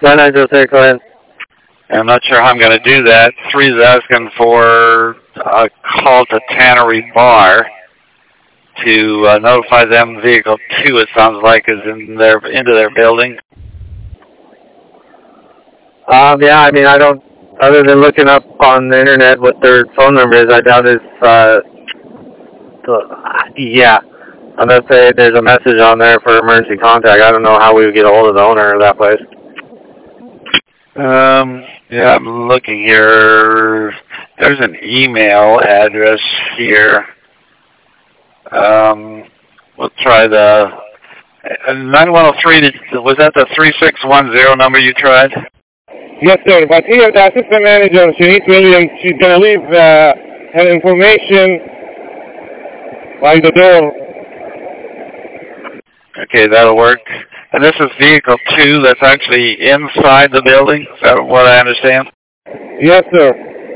906, go ahead. I'm not sure how I'm going to do that. 3 is asking for a call to Tannery Bar to notify them vehicle 2, it sounds like, is into their building. Yeah, I mean, I don't, other than looking up on the internet what their phone number is, I doubt it's, yeah. Unless there's a message on there for emergency contact. I don't know how we would get a hold of the owner of that place. Yeah, I'm looking here. There's an email address here. We'll try the 9103. Was that the 3610 number you tried? Yes, sir. But here, the assistant manager, Shanice Williams, she's going to leave her information by the door. Okay, that'll work. And this is vehicle 2 that's actually inside the building? Is that what I understand? Yes, sir.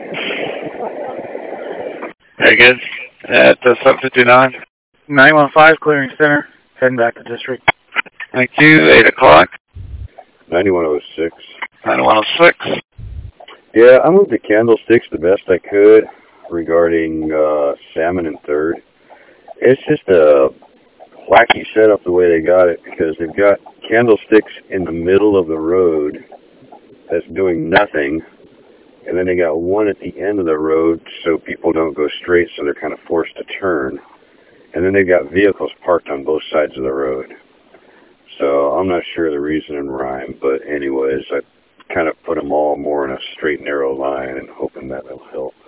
Very good. At 759. 915, clearing center. Heading back to district. Thank you. 8 o'clock. 9106. 9106. Yeah, I moved the candlesticks the best I could regarding Salmon and 3rd. It's just a wacky setup the way they got it, because they've got candlesticks in the middle of the road that's doing nothing, and then they got one at the end of the road so people don't go straight, so they're kind of forced to turn. And then they've got vehicles parked on both sides of the road. So I'm not sure the reason and rhyme, but anyways, I kind of put them all more in a straight, narrow line and hoping that will help.